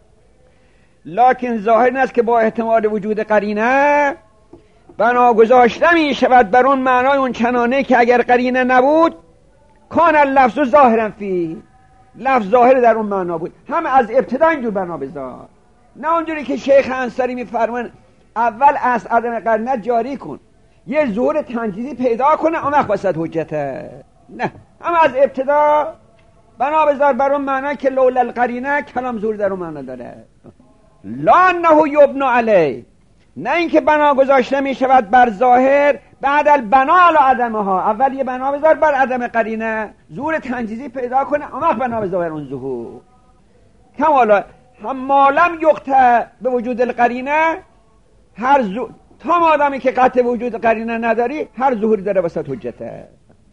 لکن ظاهر این است که با احتمال وجود قرینه بنا گذاشته می شود بر اون معنای اون چنانه که اگر قرینه نبود کان اللفظ ظاهرا فی، لفظ ظاهر در اون معنا بود. هم از ابتدا اینجور بنا بذار، نه اونجوری که شیخ انصاری میفرمان اول از عدم قرینه جاری کن، یه ظهور تنجیزی پیدا کنه اون وقت واسط حجته. نه، هم از ابتدا بنا بذار بر اون معنا که لولا القرینه کلام ظهور در اون معنا داره. لا انه یبنا علی، نه اینکه بنا گذاشته می شود بر ظاهر بعد البنا علی عدمها، اول یه بنا بذار بر عدم قرینه، ظهور تنجیزی پیدا کنه اون وقت بنا بذار اون ظهور. کمالا هم مالم یقطع به وجود القرینه، هر تا آدمی که قطع وجود قرینه نداری هر ظهوری داره واسه حجته.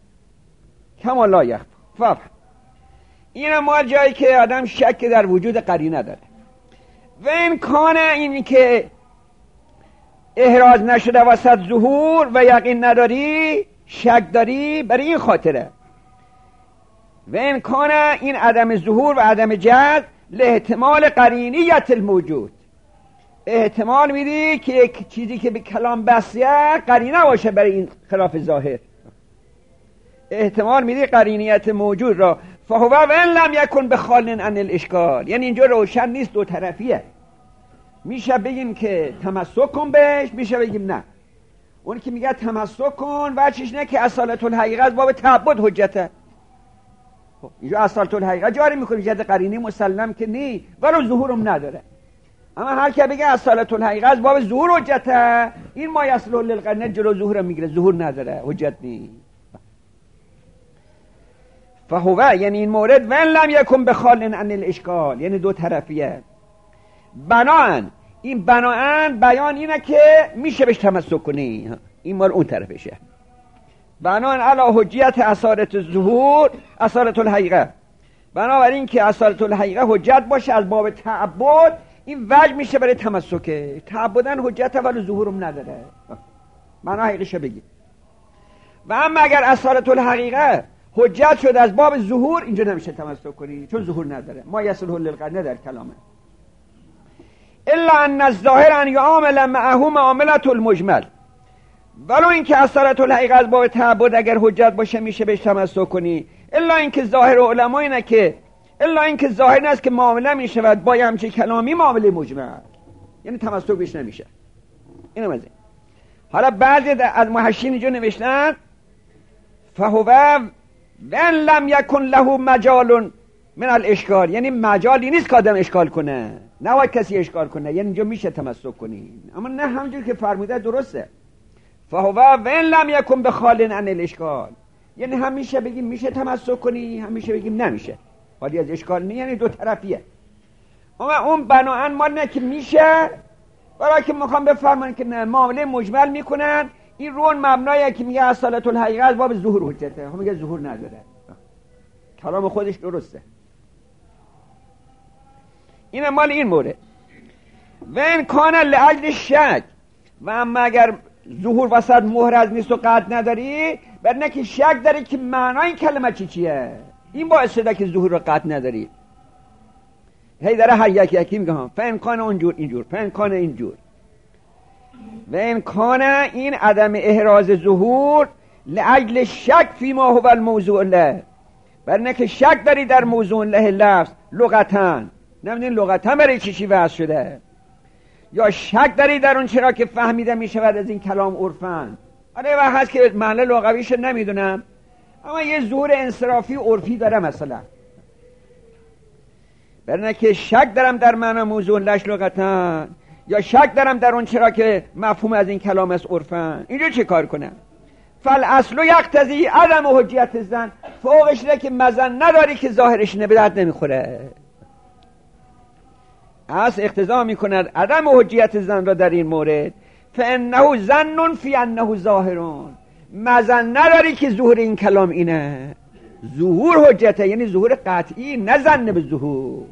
کمالا یخفف. این ما جایی که آدم شک در وجود قرینه داره و امکانه اینی که احراز نشده وسط ظهور و یقین نداری، شک داری، برای این خاطره و امکانه این عدم ظهور و عدم جذب لاحتمال قرینیت الموجود، احتمال میدی که یک چیزی که به کلام بسیه قرینه باشه برای این خلاف ظاهر، احتمال میدی قرینیت موجود را، فهو و ان لم یکن بخال عن الاشکال، یعنی اینجا روشن نیست، دو طرفیه. میشه بگیم که تمسک کن بهش، میشه بگیم نه. اون که میگه تمسک کن و چیش نه که اصالت الحقیقه از باب تعبد حجته، اینجا اصالت الحقیقه جاری میکنه، جد قرینی مسلم که نی ولو ظهورم نداره. اما هر که بگه اصالت الحقیقه از باب ظهور حجته، این ما یصل للقرینه جلو ظهور میگیره، ظهور نداره، حجت نی. فهو یعنی این مورد ون لم یکن بخال عن الاشکال، یعنی دو طرفیه. بناهن این بناهن بیان اینه که میشه بهش تمسک کنی، این مال اون طرفشه. بناهن علی حجیت اصالت الظهور اصالت الحقیقه، بنابراین که اصالت الحقیقه حجت باشه از باب تعبد، این وجه میشه برای تمسکه. تعبدن حجت ولی ظهورم نداره، معنا حقیقیشو بگی. و اما اگر اصالت الحقیقه حجت شد از باب ظهور، اینجا نمیشه تمسک کنی چون ظهور نداره. ما یصله للقرن در کلامه الا ان الظاهر ان یعامل معه معاملة المجمل، ولو اینکه اصالت الحقیقه از باب تعبد اگر حجت باشه میشه بهش تمسک کنی، الا اینکه ظاهر علما اینه که الا اینکه ظاهر این است که معامله میشود با همچین کلامی معامله مجمل، یعنی تمسک بهش نمیشه. اینو مزه. حالا بعضی از محشین اینجا نوشتن فهو وان لم یکن له مجال من الاشکال، یعنی مجالی نیست که آدم اشکال کنه، نباید کسی اشکال کنه، یعنی اینجا میشه تمسک کنی. اما نه همونجور که فرموده درسته. فهو وان لم یکن بخال عن الاشکال، یعنی همیشه بگیم میشه تمسک کنی، همیشه بگیم نمیشه، خالی از اشکال نه، یعنی دو طرفیه. اما اون بناهن ما نه که میشه، برای که میخوام بفرمان که نه معامله مجمل میکنن، این رون مبنایه که میگه اصالت الحقیقه از باب ظهور حجته، هم میگه ظهور نداره. کلام خودش درسته. این مال این مورد. و این کان لعجل شک، و اما اگر ظهور وسط محرز نیست و قطع نداری، برنه که شک داری که معنای این کلمه چیه، این باعث شده که ظهور رو قطع نداری. هی داره هر یکی میگه ها فین کان اونجور اینجور، فین کان اینجور. و این کان این عدم احراز ظهور لعجل شک فی ما هو الموضوع له، برنه که شک داری در موضوع له لفظ لغتن، نمیدونی لغتن برای چی وضع شده، یا شک داری در اون چرا که فهمیده میشود از این کلام عرفن. آره وقت هست که معنی لغویش نمیدونم، اما یه ظهور انصرافی عرفی داره مثلا، برنه که شک دارم در معنی موضوع لش لغتن، یا شک دارم در اون چرا که مفهوم از این کلام است عرفن. اینجا چه کار کنم؟ فالاصل یقتضی عدم حجیت زن، فوقش اینه که مزن نداری که ظاهرش به درد نمیخوره. اصل اقتضا میکند عدم حجیت زن را در این مورد، فانه ظن فی انه ظاهرون، مزن نداری که ظهور این کلام اینه، ظهور حجته، یعنی ظهور قطعی، نه ظن به ظهور.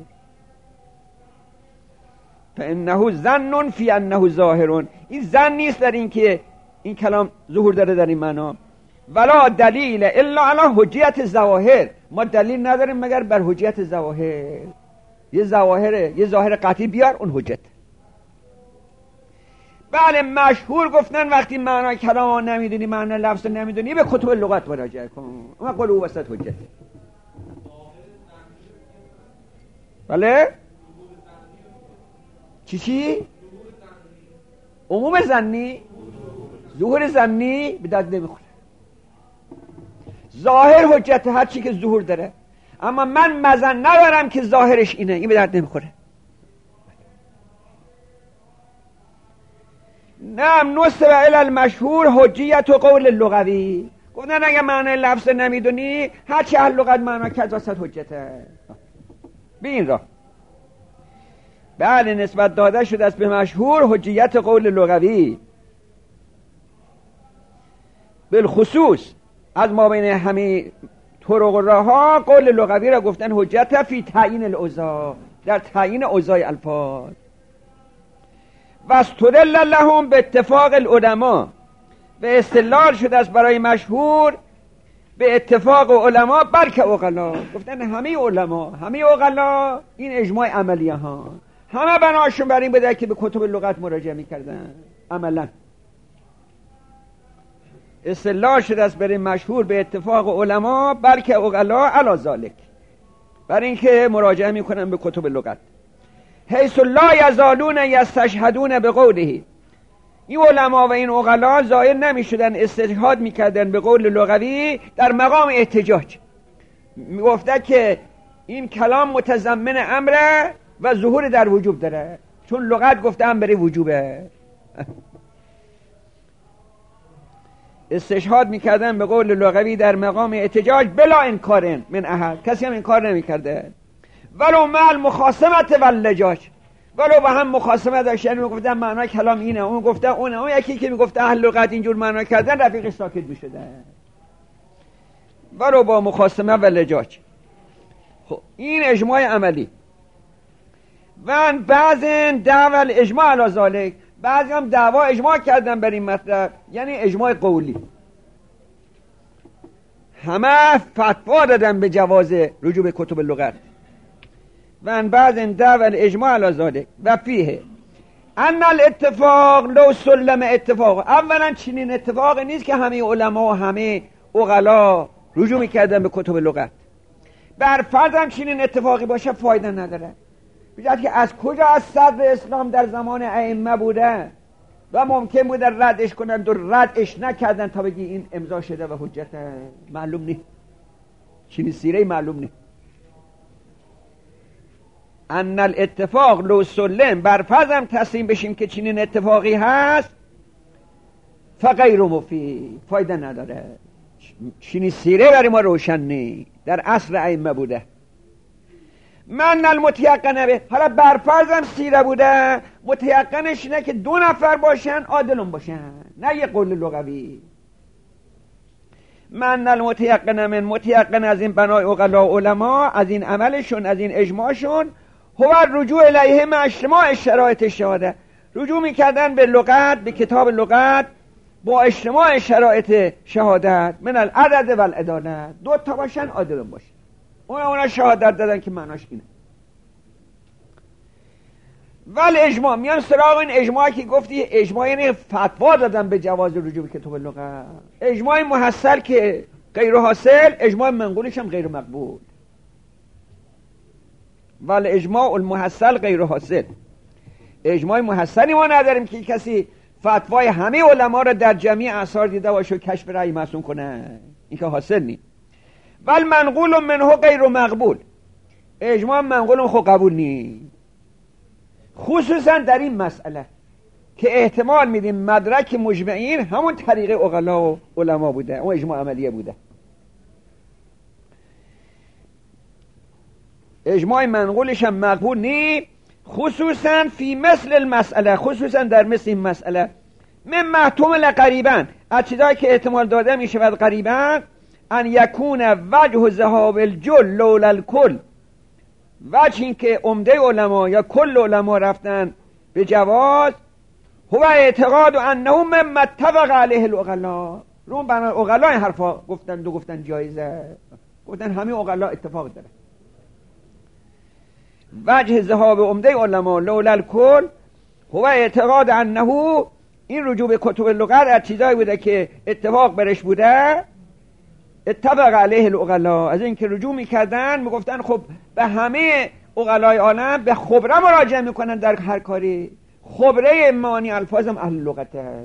فانه ظن فی انه ظاهرون، این ظن نیست در این که این کلام ظهور داره در این معنا. ولا دلیل الا علی حجیت ظواهر، ما دلیل نداریم مگر بر حجیت ظواهر. یه ظاهر قطعی بیار، اون حجت. بله مشهور گفتن وقتی معنی کلام نمیدونی، معنی لفظ نمیدونی، به کتب لغت مراجعه کن، اون قول او وسط حجت. بله چی؟ عموم زنی، ظهور زنی به درد نمیخوره. ظاهر حجت، هر چی که ظهور داره، اما من مزن ندارم که ظاهرش اینه، این به درد نمیخوره. نعم نصب الی المشهور حجیت و قول لغوی، گفتن اگه معنی لفظ نمیدونی هر چی اهل لغت معنی کرد واسه حجته. به این راه بله نسبت داده شده است به مشهور حجیت قول لغوی، بالخصوص از ما بین همه طرق و راه‌ها قول لغوی را گفتن حجت فی تعیین الاوضاع، در تعیین اوضاع الفاظ. و استدل لهم به اتفاق العلماء، به استدلال شده است برای مشهور به اتفاق علما بلکه عقلا، گفتن همه علما، همه عقلا این اجماع عملیه ها، همه بناشون بر این بوده که به کتب لغت مراجعه میکردن. عملا استدلال شده است برای مشهور به اتفاق علما بلکه عقلا علی ذلک، بر این که مراجعه میکنن به کتب لغت. حیث لا یزالون یستشهدون بقوله، این علما و این عقلا ظاهر نمیشدن استشهاد میکردن به قول لغوی در مقام احتجاج، میگفته که این کلام متضمن امره و ظهور در وجوب داره، چون لغت گفته امر وجوبه. استشهاد میکردن به قول لغوی در مقام احتجاج بلا انکار من احد، کسی هم انکار نمیکرده. ولو مع المخاصمت و اللجاج، ولو با هم مخاصمه داشتن میگفتن معنای کلام اینه، اون گفته اون یکی که میگفته اهل لغت اینجور معنا کردن رفیق ساکت میشده، ولو با مخاصمه و لجاج. خب این اجماع عملی. و بعض دعوا الاجماع علی ذلک، بعضی هم دعوا اجماع کردن بر این مطلب، یعنی اجماع قولی. همه فتوا دادن به جواز رجوع به کتب اللغت. و بعض دعوا الاجماع علی ذلک و فیه ان الاتفاق لو سلم اتفاق. اولا چنین اتفاقی نیست که همه علما و همه عقلا رجوع میکردن به کتب لغت. بر فرض هم چنین اتفاقی باشه فایده نداره، بجد که از کجا از صدر اسلام در زمان ائمه بوده و ممکن بوده ردش کنن و ردش نکردن تا بگی این امضا شده و حجت معلوم نیست، چنین سیره معلوم نیست. ان الاتفاق لو سلم، بر فرض هم تسلیم بشیم که چنین اتفاقی هست، فغیر مفید، فایده نداره، چنین سیره برای ما روشن نیست، در عصر ائمه بوده. من المتیقن به، حالا برفرضم سیره بوده، متیقنش اینه که 2 نفر باشن عادلون باشن، نه یه قول لغوی. من المتیقن من، متیقن از این بنای عقلا و علما، از این عملشون، از این اجماعشون، هو رجوع الیه مع اجتماع شرایط الشهاده، رجوع میکردن به لغت، به کتاب لغت با اجتماع شرایط شهادت، من العدد و العدالت، 2 تا باشن عادلون باشن. اونا شهادت دادن که معناش اینه. ولی اجماع میان سراغ این اجماعی که گفتی، اجماع یعنی فتوا دادن به جواز رجوع به کتب لغت. اجماع محصل که غیر حاصل، اجماع منقولش هم غیر مقبول. ولی اجماع المحصل غیر حاصل، اجماع محصلی ما نداریم که کسی فتوای همه علما رو در جمعی اثار دیده باشه و کشف رأی معصوم کنه، این که حاصل نیست. بل منقول منه غیر مقبول، اجماع منقول خود قبول نیست، خصوصا در این مسئله که احتمال میدیم مدرک مجمعین همون طریق عقلا و علما بوده، اون اجماع عملیه بوده. اجماع منقولش هم مقبول نیست، خصوصا فی مثل المسئله، خصوصا در مثل این مسئله. من محتوم قریبا، از چیزایی که احتمال داده می شود قریبا، ان یکون وجه ذهاب الجل لولا الکل، وجه این که عمده علما یا کل علما رفتن به جواز، هو اعتقاد انه مما اتفق علیه العقلا، رو بنا عقلا این حرفا گفتن، گفتن جایزه، گفتن همه عقلا اتفاق داره. وجه ذهاب عمده علما لولا الکل هو اعتقاد انه، این رجوع به کتب لغت از چیزایی بوده که اتفاق برش بوده، اتفق علیه العقلا، از این که رجوع میکردن میگفتن خب به همه عقلای عالم به خبره مراجعه میکنن در هر کاری، خبره معانی الفاظم اهل لغته.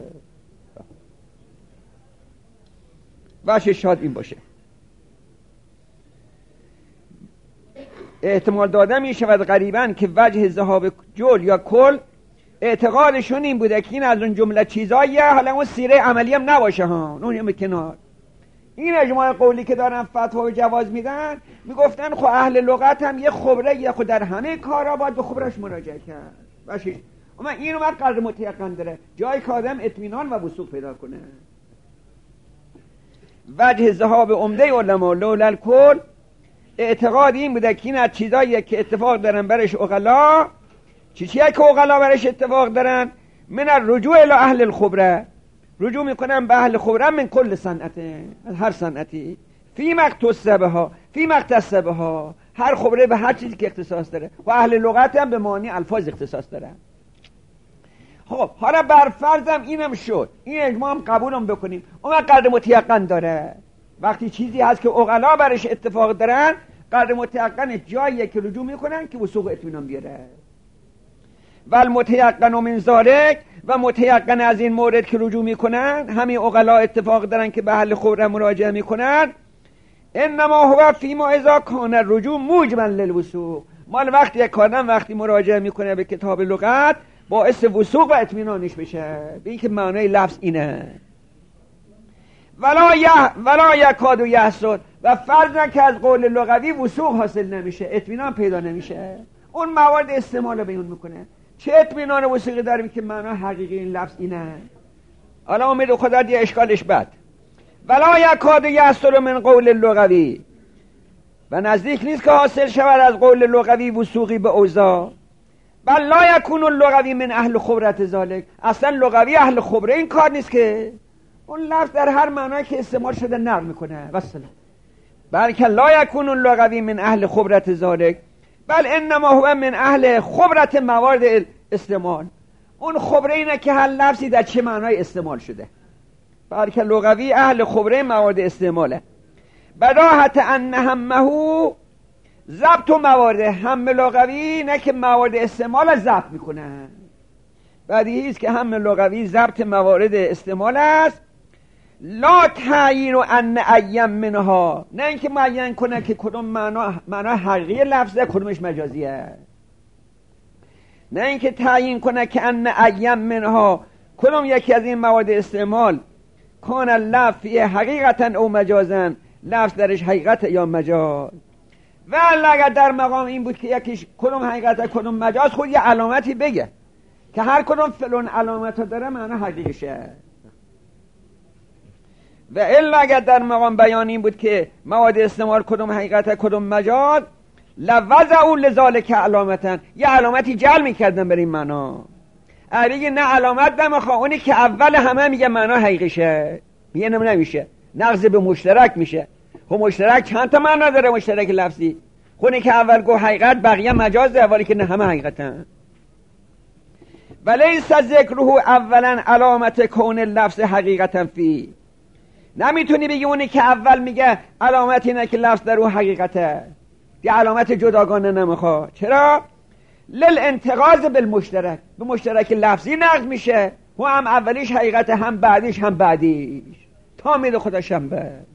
باشه شاد این باشه. احتمال داده می شود قریبا که وجه ذهاب جل یا کل اعتقادشون این بوده که این از اون جمله چیزاییه، حالا اون سیره عملی هم نباشه ها، اون کنار. این اجماع قولی که دارن فتوا و جواز میدن، میگفتن خب اهل لغت هم یه خبره، یه خود در همه کارا باید به خبرش مراجعه کرد. باشه اما این اومد قدر متیقن داره، جایی که آدم اطمینان و وثوق پیدا کنه. وجه ذهاب عمده علما لولا الکل، اعتقاد این بوده که این از چیزایی که اتفاق دارن برش عقلا، چیزیه که عقلا برش اتفاق دارن، من الرجوع الى اهل الخبره، رجوع میکنن به اهل خبره من کل صنعته، هر صنعتی، فی مقتصبها، فی مقتصبها، هر خبره به هر چیزی که اختصاص داره، و اهل لغت هم به معانی الفاظ اختصاص داره. خب حالا بر فرضم اینم شد، این اجماع هم قبولم بکنیم، اون قدر متیقن داره. وقتی چیزی هست که عقلا برش اتفاق دارن، قدر متیقن جاییه که رجوع میکنن که وثوق اطمینان بیاره. ول متیقن من ذالک، و متیقن از این مورد که رجوع میکنن، همین عقلا اتفاق دارن که به اهل خبره مراجعه میکنن، انما هو فیما اذا کان الرجوع موجبا للوثوق، مال وقتی یک آدم وقتی مراجعه میکنه به کتاب لغت باعث وثوق و اطمینانش بشه، به این که معنای لفظ اینه. ولا یکاد یحصل، و فرض که از قول لغوی وثوق حاصل نمیشه، اطمینان پیدا نمیشه. اون موارد استعمال رو بیان میکنه. چه اطمینان وثوقی داریم که معنا حقیقی این لفظ اینه؟ حالا امید خدا دیگه اشکالش بد. ولا یکاد یحصل من قول لغوی، و نزدیک نیست که حاصل شود از قول لغوی وثوقی به اوضاع. بل لا یکون اللغوی من اهل خبرت ذالک، اصلا لغوی اهل خبره این کار نیست که اون لفظ در هر معنایی که استعمال شده نقل میکنه والسلام. بلکه لا یکون اللغوی من اهل خبرت ذالک، بل انما هو من اهل خبرت موارد استعمال. اون خبره اینه که هر لفظی در چه معنای استعمال شده. بلکه لغوی اهل خبره موارد استعماله. بداهت ان همه ضبط و موارد، هم لغوی نه که موارد استعمال ضبط میکنه. بدیهی است که هم لغوی ضبط موارد استعمال است. لا تعیین ان ایم منها، نه اینکه معین کنه که کدوم معنا حقیقی لفظه کدومش مجازیه. نه اینکه تعیین کنه که ان ایم منها، کدوم یکی از این موارد استعمال کان اللفظ فی حقیقتا او مجازا، لفظ درش حقیقت یا مجاز. و اگر در مقام این بود که یکیش کدوم حقیقت کدوم مجاز، خود یه علامتی بگه که هر کدوم فلان علامت داره معنا حقیقیشه. و الا اگر در مقام بیان این بود که مواد استعمال کدوم حقیقت کدوم مجاز، لوضعوا لذالک علامتن، یه علامتی جعل میکردن بر این معنا. اگه نه علامت نمیخواه، اونی که اول همه میگه معنا حقیقیشه، میگه نمیشه، نقض به مشترک میشه. خب مشترک چند تا معنا داره؟ مشترک لفظی. خونی که اول گو حقیقت بقیه مجازه، اولی که نه همه حقیقتن. ولیس ذکره اولا علامت کون لفظ حقیقتا فی، نمیتونی بگی اونی که اول میگه علامت اینه که لفظ در او حقیقته، یه علامت جداگانه نمیخواد. چرا؟ للانتقاض بالمشترک، به مشترک لفظی نقض میشه، و هم اولیش حقیقت، هم بعدیش تا میده خدا شنبه.